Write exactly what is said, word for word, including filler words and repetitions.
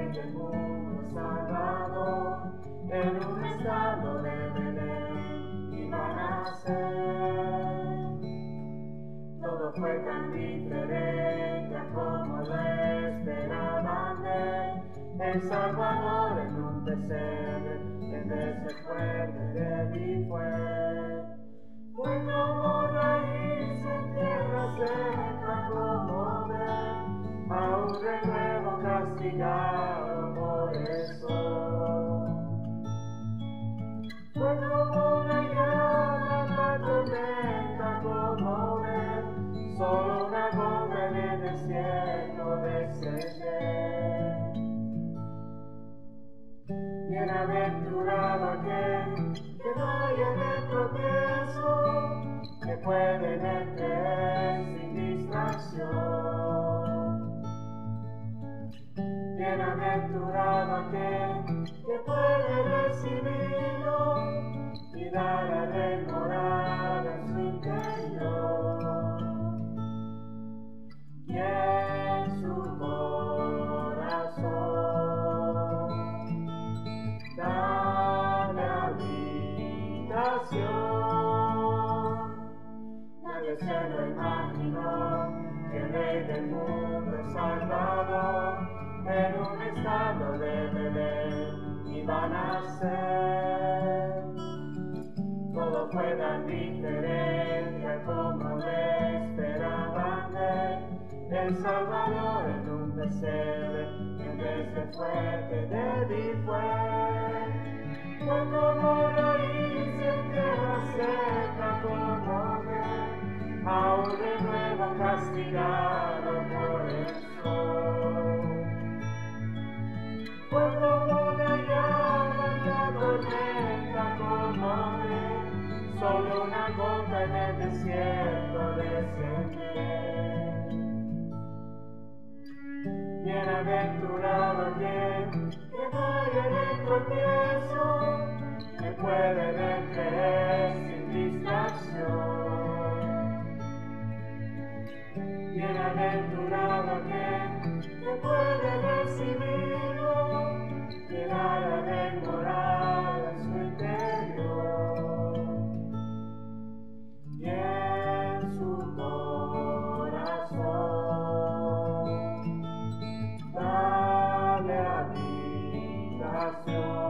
del mundo Salvador, en un establo de Belén iba a nacer. Todo fue tan diferente a como lo esperaban ver. El Salvador en un pesebre, en vez de fuerte débil fue. Fue como raíz en tierra seca, como ver a un renuevo castigado por el sol. Fue como una llama en la tormenta, como ver solo una gota en el desierto descender. Bienaventurado aquel que no haya de tropiezo, que puede en él creer sin distracción. Bienaventurado aquel que puede recibirlo y dar a Rey morada en su interior. Y en su corazón dale habitación. Nadie se lo imaginó, que el Rey del mundo, el Salvador, en un establo de Belén iba a nacer. Todo fue tan diferente a como le esperaban ver. El Salvador en un pesebre, en vez de fuerte, débil fue. Fue como raíz en tierra seca, como ver a un renuevo castigado por el sol. Fue como una llama en la tormenta, como ver solo una gota en el desierto descender. Bienaventurado aquel que no haya de tropiezo, que puede ver creer sin distracción. Bienaventurado aquel que puede recibirlo, que dará de morada en su interior. Y en su corazón dale habitación.